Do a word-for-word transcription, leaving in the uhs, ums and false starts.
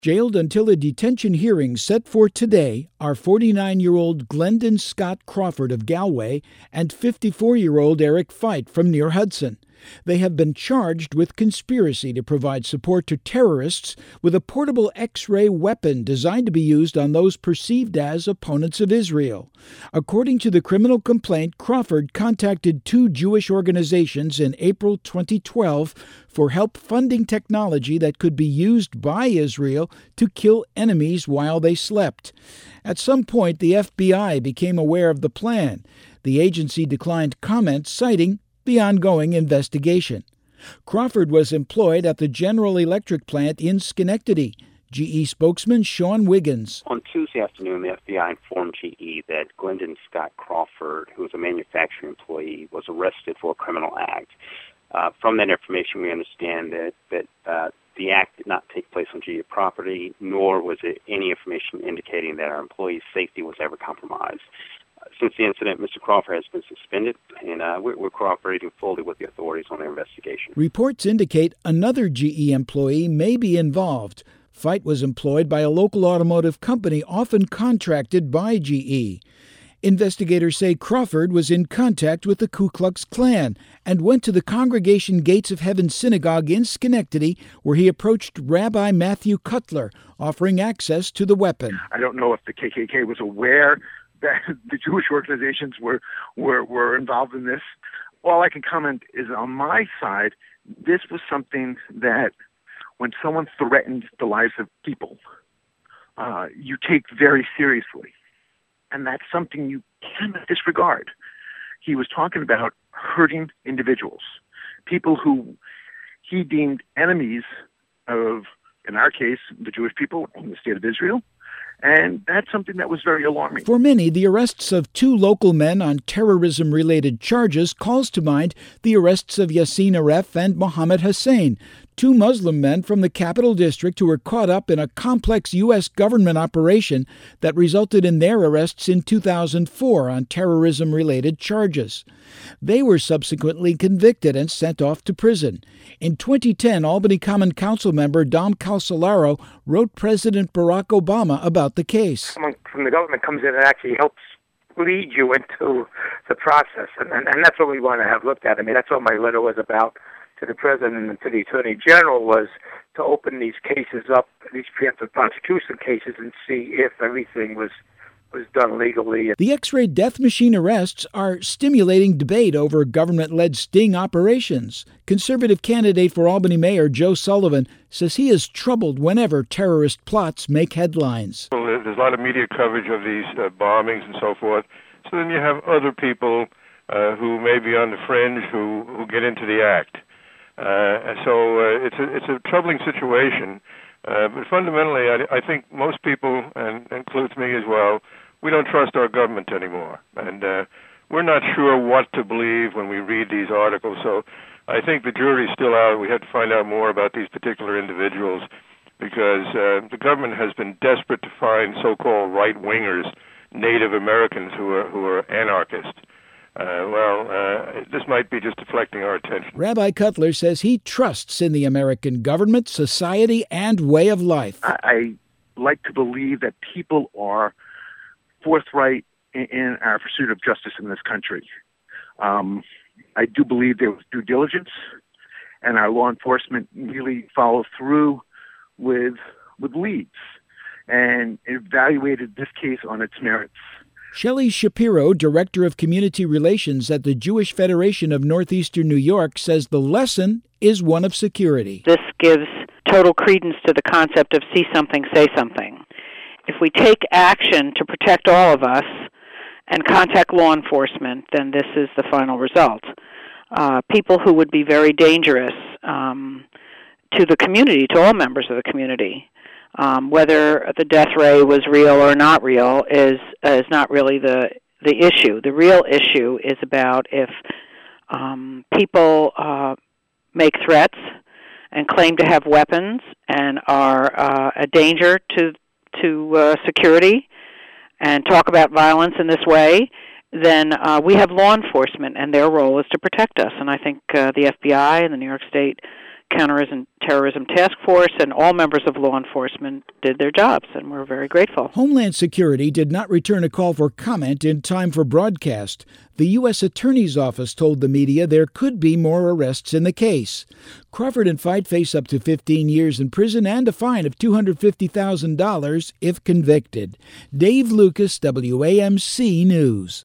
Jailed until a detention hearing set for today are forty-nine-year-old Glendon Scott Crawford of Galway and fifty-four-year-old Eric Feit from near Hudson. They have been charged with conspiracy to provide support to terrorists with a portable X-ray weapon designed to be used on those perceived as opponents of Israel. According to the criminal complaint, Crawford contacted two Jewish organizations in April twenty twelve for help funding technology that could be used by Israel to kill enemies while they slept. At some point, the F B I became aware of the plan. The agency declined comment, citing the ongoing investigation. Crawford was employed at the General Electric plant in Schenectady. G E spokesman Sean Wiggins. On Tuesday afternoon, the F B I informed G E that Glendon Scott Crawford, who was a manufacturing employee, was arrested for a criminal act. Uh, from that information, we understand that, that uh, the act did not take place on G E property, nor was it any information indicating that our employee's safety was ever compromised. Since the incident, Mister Crawford has been suspended, and uh, we're, we're cooperating fully with the authorities on their investigation. Reports indicate another G E employee may be involved. Feit was employed by a local automotive company often contracted by G E. Investigators say Crawford was in contact with the Ku Klux Klan and went to the Congregation Gates of Heaven Synagogue in Schenectady, where he approached Rabbi Matthew Cutler, offering access to the weapon. I don't know if the K K K was aware that the Jewish organizations were, were were involved in this. All I can comment is on my side, this was something that when someone threatened the lives of people, uh, you take very seriously. And that's something you cannot disregard. He was talking about hurting individuals, people who he deemed enemies of, in our case, the Jewish people in the state of Israel. And that's something that was very alarming. For many, the arrests of two local men on terrorism-related charges calls to mind the arrests of Yassin Aref and Mohammed Hussein, two Muslim men from the Capital District who were caught up in a complex U S government operation that resulted in their arrests in two thousand four on terrorism-related charges. They were subsequently convicted and sent off to prison. In twenty ten, Albany Common Council member Dom Calcelaro wrote President Barack Obama about the case. Someone from the government comes in and actually helps lead you into the process, and, and, and that's what we want to have looked at. I mean, that's what my letter was about to the President and to the Attorney General, was to open these cases up, these preemptive prosecution cases, and see if everything was was done legally. The X-ray death machine arrests are stimulating debate over government-led sting operations. Conservative candidate for Albany Mayor Joe Sullivan says he is troubled whenever terrorist plots make headlines. Well, there's a lot of media coverage of these uh, bombings and so forth. So then you have other people uh, who may be on the fringe who, who get into the act. Uh, and so uh, it's a it's a troubling situation. Uh, but fundamentally, I, I think most people, and includes me as well, we don't trust our government anymore. And uh, we're not sure what to believe when we read these articles. So I think the jury's still out. We have to find out more about these particular individuals, because uh, the government has been desperate to find so-called right-wingers, Native Americans who are who are anarchists. Uh, well, uh, this might be just deflecting our attention. Rabbi Cutler says he trusts in the American government, society, and way of life. I, I like to believe that people are forthright in, in our pursuit of justice in this country. Um, I do believe there was due diligence, and our law enforcement really followed through with with leads and evaluated this case on its merits. Shelley Shapiro, Director of Community Relations at the Jewish Federation of Northeastern New York, says the lesson is one of security. This gives total credence to the concept of see something, say something. If we take action to protect all of us and contact law enforcement, then this is the final result. Uh, people who would be very dangerous um, to the community, to all members of the community, Um, whether the death ray was real or not real is uh, is not really the the issue. The real issue is about if um, people uh, make threats and claim to have weapons and are uh, a danger to to uh, security and talk about violence in this way, then uh, we have law enforcement, and their role is to protect us. And I think uh, the F B I and the New York State Counterterrorism Terrorism Task Force and all members of law enforcement did their jobs, and we're very grateful. Homeland Security did not return a call for comment in time for broadcast. The U S Attorney's Office told the media there could be more arrests in the case. Crawford and Fite face up to fifteen years in prison and a fine of two hundred fifty thousand dollars if convicted. Dave Lucas, W A M C News.